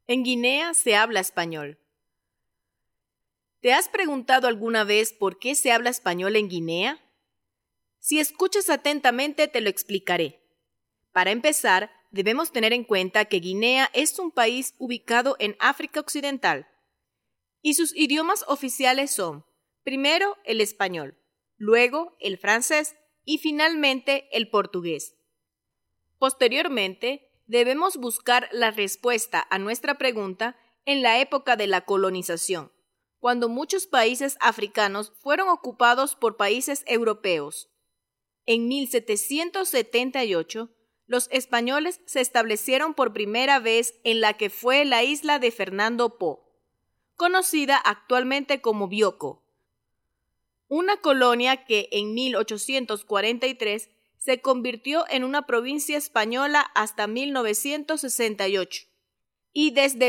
En Guinea se habla español. ¿Te has preguntado alguna vez por qué se habla español en Guinea? Si escuchas atentamente te lo explicaré. Para empezar, debemos tener en cuenta que Guinea es un país ubicado en África Occidental y sus idiomas oficiales son, primero, el español, luego el francés y finalmente el portugués. Posteriormente, debemos buscar la respuesta a nuestra pregunta en la época de la colonización, cuando muchos países africanos fueron ocupados por países europeos. En 1778, los españoles se establecieron por primera vez en la que fue la isla de Fernando Po, conocida actualmente como Bioko, una colonia que en 1843 se convirtió en una provincia española hasta 1968 y desde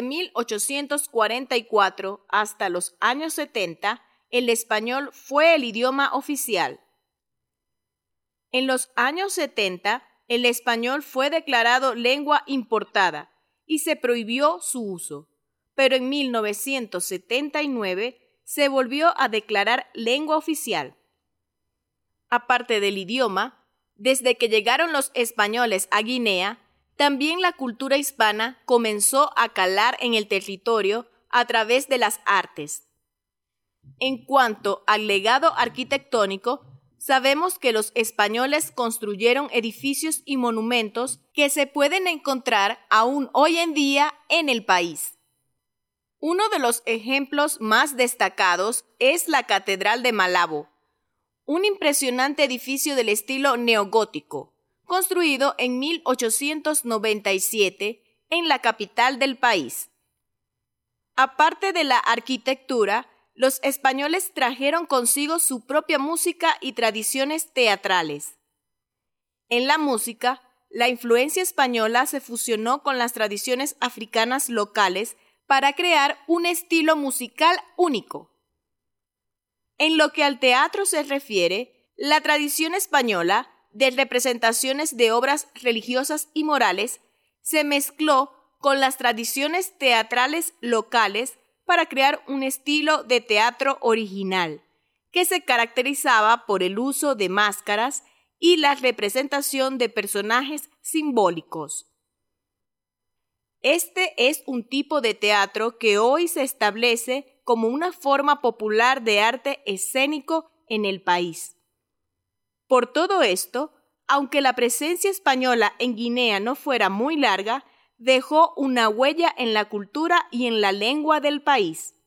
1844 hasta los años 70 el español fue el idioma oficial. En los años 70 el español fue declarado lengua importada y se prohibió su uso, pero en 1979 se volvió a declarar lengua oficial. Aparte del idioma, desde que llegaron los españoles a Guinea, también la cultura hispana comenzó a calar en el territorio a través de las artes. En cuanto al legado arquitectónico, sabemos que los españoles construyeron edificios y monumentos que se pueden encontrar aún hoy en día en el país. Uno de los ejemplos más destacados es la Catedral de Malabo, un impresionante edificio del estilo neogótico, construido en 1897 en la capital del país. Aparte de la arquitectura, los españoles trajeron consigo su propia música y tradiciones teatrales. En la música, la influencia española se fusionó con las tradiciones africanas locales para crear un estilo musical único. En lo que al teatro se refiere, la tradición española de representaciones de obras religiosas y morales se mezcló con las tradiciones teatrales locales para crear un estilo de teatro original, que se caracterizaba por el uso de máscaras y la representación de personajes simbólicos. Este es un tipo de teatro que hoy se establece como una forma popular de arte escénico en el país. Por todo esto, aunque la presencia española en Guinea no fuera muy larga, dejó una huella en la cultura y en la lengua del país.